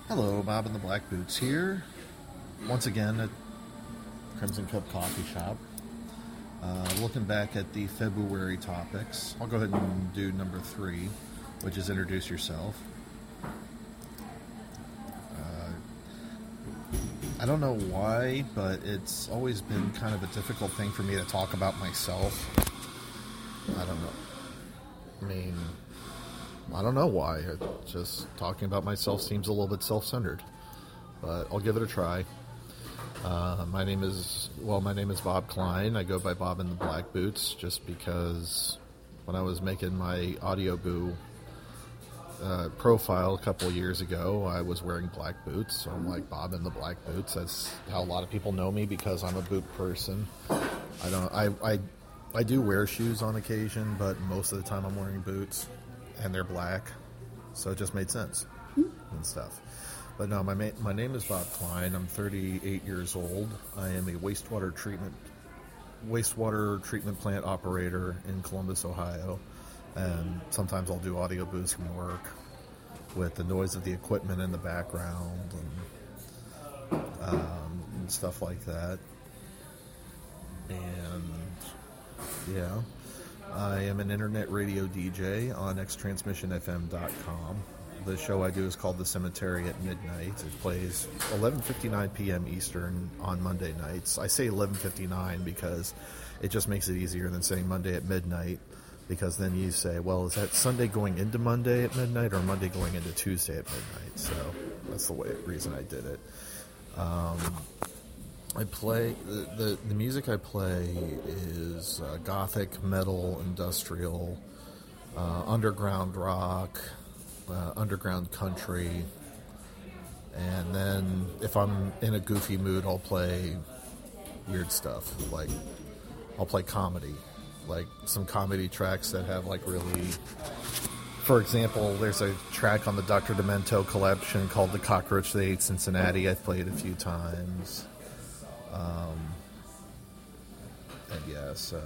Hello, Bob and the Black Boots here. Once again at Crimson Cup Coffee Shop. Looking back at the February topics. I'll go ahead and do number 3, which is introduce yourself. I don't know why, but it's always been kind of a difficult thing for me to talk about myself. I don't know. I don't know why. Just talking about myself seems a little bit self-centered. But I'll give it a try. My name is Bob Klein. I go by Bob and the Black Boots just because when I was making my Audio Boo profile a couple years ago, I was wearing black boots. So I'm like Bob and the Black Boots. That's how a lot of people know me because I'm a boot person. I do wear shoes on occasion, but most of the time I'm wearing boots. And they're black, so it just made sense and stuff. But no, my name is Bob Klein. I'm 38 years old. I am a wastewater treatment plant operator in Columbus, Ohio. And sometimes I'll do audio booths from work with the noise of the equipment in the background and stuff like that. And yeah. I am an internet radio DJ on xtransmissionfm.com. The show I do is called The Cemetery at Midnight. It plays 11:59 p.m. Eastern on Monday nights. I say 11:59 because it just makes it easier than saying Monday at midnight, because then you say, well, is that Sunday going into Monday at midnight or Monday going into Tuesday at midnight? So that's the reason I did it. I play the music I play is gothic, metal, industrial, underground rock, underground country, and then if I'm in a goofy mood, I'll play weird stuff. Like I'll play comedy, like some comedy tracks that have like really. For example, there's a track on the Dr. Demento collection called "The Cockroach That Ate Cincinnati." I've played a few times. And yeah, so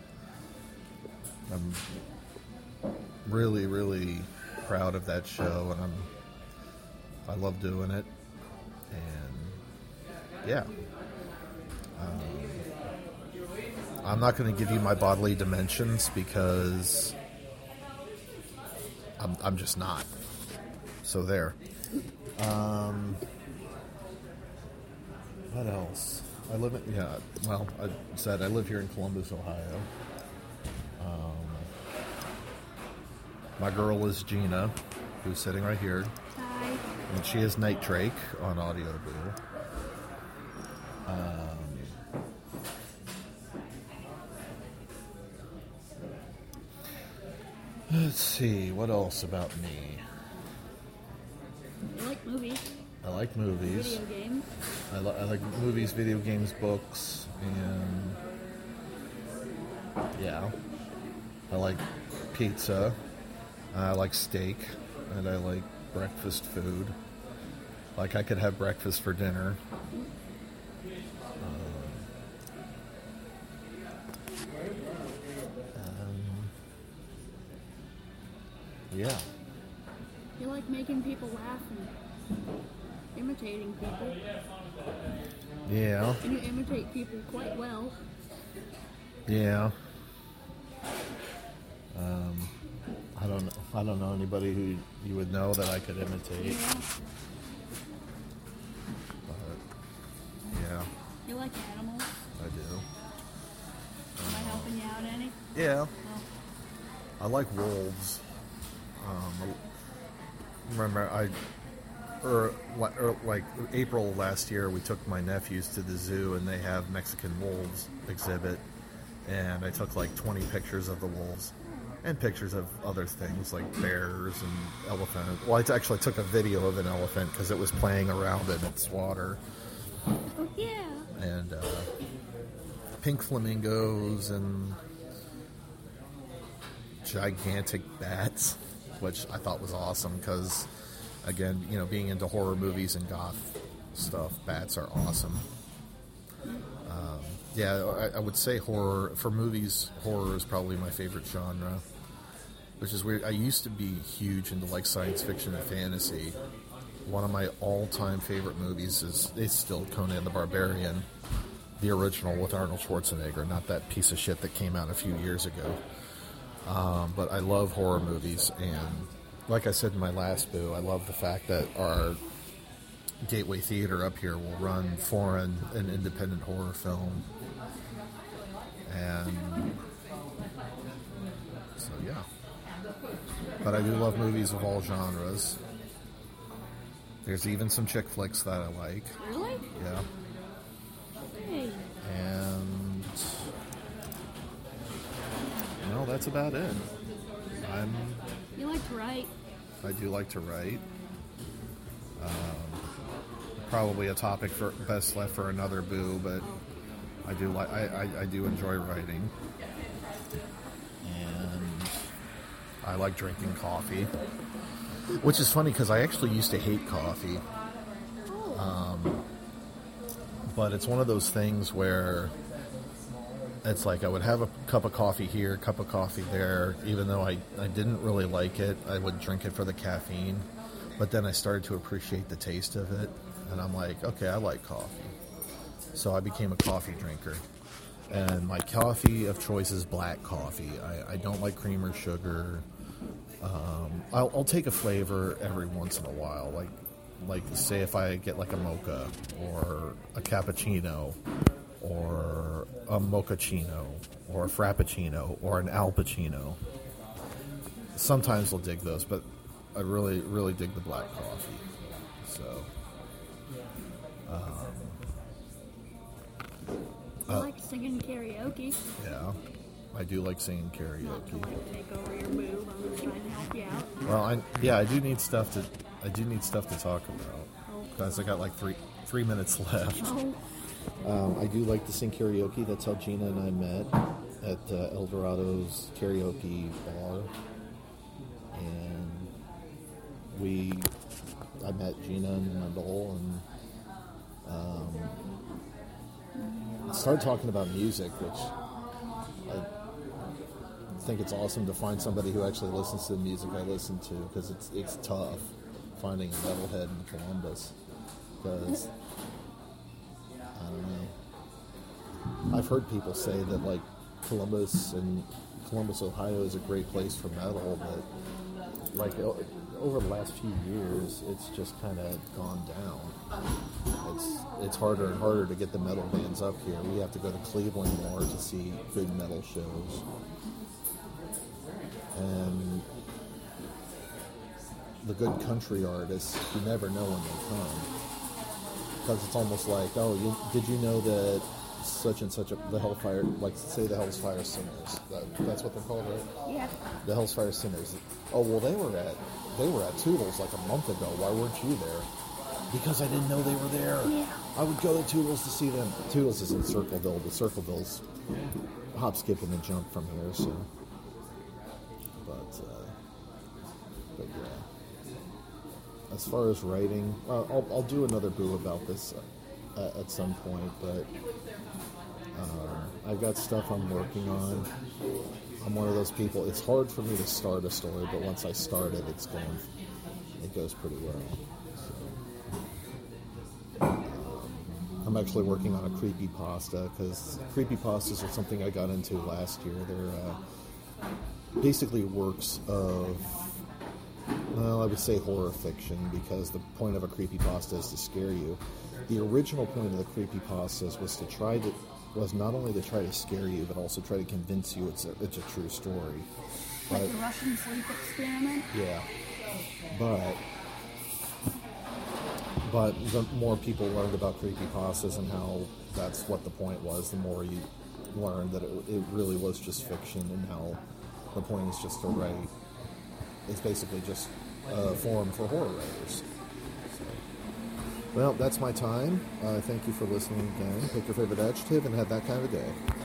I'm really, really proud of that show, and I love doing it, and yeah. I'm not going to give you my bodily dimensions because I'm just not. So there. What else? I live here in Columbus, Ohio. My girl is Gina, who's sitting right here. Hi. And she is Night Drake on Audio Boo. Let's see, what else about me? You like movies? I like movies. Video games? I like movies, video games, books, and yeah. I like pizza. I like steak, and I like breakfast food. Like I could have breakfast for dinner. Yeah. You like making people laugh and imitating people. Yeah. And you imitate people quite well. Yeah. I don't know anybody who you would know that I could imitate. Yeah. But yeah, You like animals? I do. Am I helping you out any? Yeah. Oh. I like wolves. Remember, like April last year, we took my nephews to the zoo, and they have Mexican wolves exhibit, and I took like 20 pictures of the wolves, and pictures of other things like bears and elephant. Well, I actually took a video of an elephant because it was playing around in its water, Oh, yeah. and pink flamingos and gigantic bats, which I thought was awesome because, again, you know, being into horror movies and goth stuff, bats are awesome. Yeah, I would say horror, for movies, horror is probably my favorite genre, which is weird. I used to be huge into like science fiction and fantasy, one of my all-time favorite movies is still Conan the Barbarian, the original with Arnold Schwarzenegger, not that piece of shit that came out a few years ago. But I love horror movies, and like I said in my last boo, I love the fact that our Gateway Theater up here will run foreign and independent horror film. And so, yeah. But I do love movies of all genres. There's even some chick flicks that I like. Really? Yeah. Hey. And no, that's about it. You like to write? I do like to write. Probably a topic for best left for another boo, but I do enjoy writing, and I like drinking coffee, which is funny because I actually used to hate coffee. But it's one of those things where it's like I would have a cup of coffee here, a cup of coffee there. Even though I didn't really like it, I would drink it for the caffeine. But then I started to appreciate the taste of it. And I'm like, okay, I like coffee. So I became a coffee drinker. And my coffee of choice is black coffee. I don't like cream or sugar. I'll take a flavor every once in a while. Like say if I get like a mocha or a cappuccino or a mochaccino or a frappuccino or an alpuccino. Sometimes I'll dig those, but I really, really dig the black coffee. So, I like singing karaoke. yeah, I do like singing Not to karaoke. like take over your move. I'm just trying to help you out. Well, I do need stuff to talk about because I got like three minutes left. Oh, I do like to sing karaoke. That's how Gina and I met at El Dorado's karaoke bar, and I met Gina and Mendel, and started talking about music, which I think it's awesome to find somebody who actually listens to the music I listen to, because it's tough finding a metalhead in Columbus, because I don't know. I've heard people say that like Columbus, Ohio is a great place for metal, but like over the last few years, it's just kind of gone down. It's harder and harder to get the metal bands up here. We have to go to Cleveland more to see good metal shows. And the good country artists, you never know when they come. Because it's almost like, did you know that such and such the Hellfire, like say the Hellfire Sinners, that's what they're called, right? yeah. The Hellfire Sinners. Oh, well, they were at Toodles like a month ago. Why weren't you there? Because I didn't know they were there. Yeah. I would go to Toodles to see them. Toodles is in Circleville. The Circleville's hop, skip, and a jump from here. So, but yeah. As far as writing, I'll do another boo about this at some point. But I've got stuff I'm working on. I'm one of those people. It's hard for me to start a story, but once I start it, it goes pretty well. So, I'm actually working on a creepypasta, because creepypastas are something I got into last year. They're basically works of, well, I would say horror fiction, because the point of a creepypasta is to scare you. The original point of the creepypastas was not only to try to scare you, but also try to convince you it's a true story. Like the Russian sleep experiment? Yeah. But the more people learned about creepypastas and how that's what the point was, the more you learned that it really was just fiction, and how the point is just to write. It's basically just a forum for horror writers. Well, that's my time. Thank you for listening again. Pick your favorite adjective and have that kind of day.